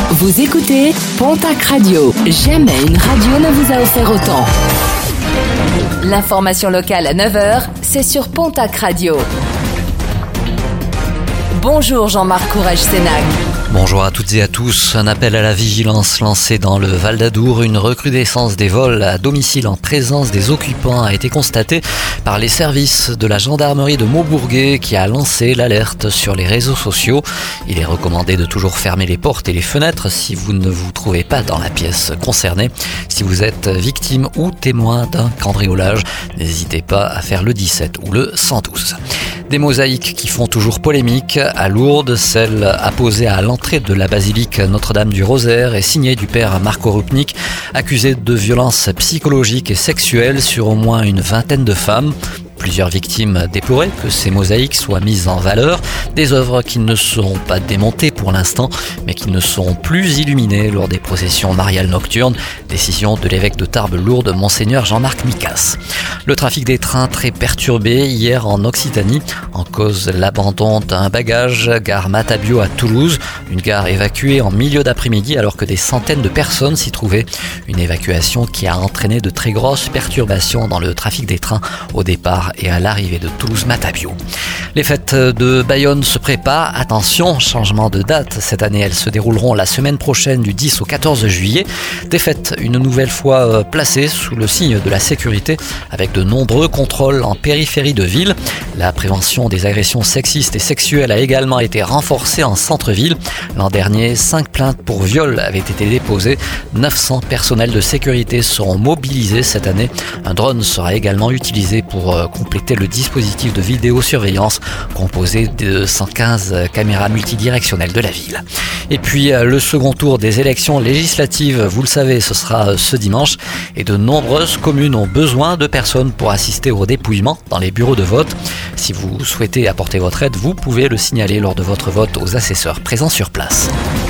Vous écoutez Pontac Radio. Jamais une radio ne vous a offert autant. L'information locale à 9h, c'est sur Pontac Radio. Bonjour Jean-Marc Courage-Sénac. Bonjour à toutes et à tous. Un appel à la vigilance lancé dans le Val d'Adour. Une recrudescence des vols à domicile en présence des occupants a été constatée par les services de la gendarmerie de Maubourguet qui a lancé l'alerte sur les réseaux sociaux. Il est recommandé de toujours fermer les portes et les fenêtres si vous ne vous trouvez pas dans la pièce concernée. Si vous êtes victime ou témoin d'un cambriolage, n'hésitez pas à faire le 17 ou le 112. Des mosaïques qui font toujours polémique. À Lourdes, celle apposée à l'entrée de la basilique Notre-Dame du Rosaire est signée du père Marco Rupnik, accusé de violences psychologiques et sexuelles sur au moins une vingtaine de femmes. Plusieurs victimes déploraient que ces mosaïques soient mises en valeur, des œuvres qui ne seront pas démontées pour l'instant, mais qui ne seront plus illuminées lors des processions mariales nocturnes. Décision de l'évêque de Tarbes-Lourdes, Monseigneur Jean-Marc Micas. Le trafic des trains très perturbé hier en Occitanie, en cause l'abandon d'un bagage, gare Matabio à Toulouse, une gare évacuée en milieu d'après-midi alors que des centaines de personnes s'y trouvaient. Une évacuation qui a entraîné de très grosses perturbations dans le trafic des trains au départ et à l'arrivée de Toulouse-Matabio. Les fêtes de Bayonne se préparent. Attention, changement de date. Cette année, elles se dérouleront la semaine prochaine du 10 au 14 juillet. Des fêtes une nouvelle fois placées sous le signe de la sécurité avec de nombreux contrôles en périphérie de ville. La prévention des agressions sexistes et sexuelles a également été renforcée en centre-ville. L'an dernier, 5 plaintes pour viol avaient été déposées. 900 personnels de sécurité seront mobilisés cette année. Un drone sera également utilisé pour compléter le dispositif de vidéosurveillance composé de 115 caméras multidirectionnelles de la ville. Et puis le second tour des élections législatives, vous le savez, ce sera ce dimanche et de nombreuses communes ont besoin de personnes pour assister au dépouillement dans les bureaux de vote. Si vous souhaitez apporter votre aide, vous pouvez le signaler lors de votre vote aux assesseurs présents sur place.